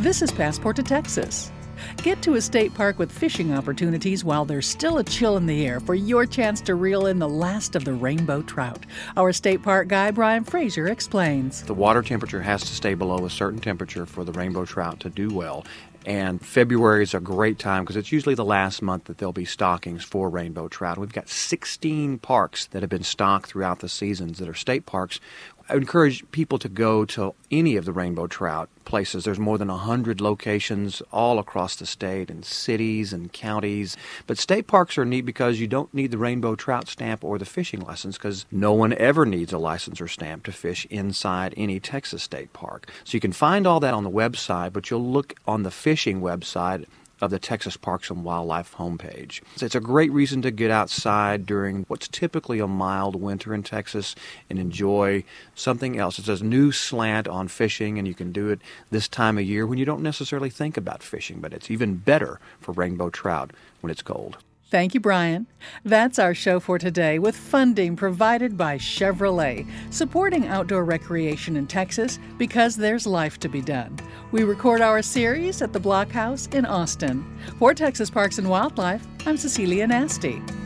This is Passport to Texas. Get to a state park with fishing opportunities while there's still a chill in the air for your chance to reel in the last of the rainbow trout. Our state park guide, Brian Fraser, explains. The water temperature has to stay below a certain temperature for the rainbow trout to do well. And February is a great time because it's usually the last month that there'll be stockings for rainbow trout. We've got 16 parks that have been stocked throughout the seasons that are state parks. I encourage people to go to any of the rainbow trout places. There's more than 100 locations all across the state in cities and counties. But state parks are neat because you don't need the rainbow trout stamp or the fishing license because no one ever needs a license or stamp to fish inside any Texas state park. So you can find all that on the website, but you'll look on the fishing website of the Texas Parks and Wildlife homepage. It's a great reason to get outside during what's typically a mild winter in Texas and enjoy something else. It's a new slant on fishing, and you can do it this time of year when you don't necessarily think about fishing, but it's even better for rainbow trout when it's cold. Thank you, Brian. That's our show for today with funding provided by Chevrolet, supporting outdoor recreation in Texas because there's life to be done. We record our series at the Block House in Austin. For Texas Parks and Wildlife, I'm Cecilia Nasty.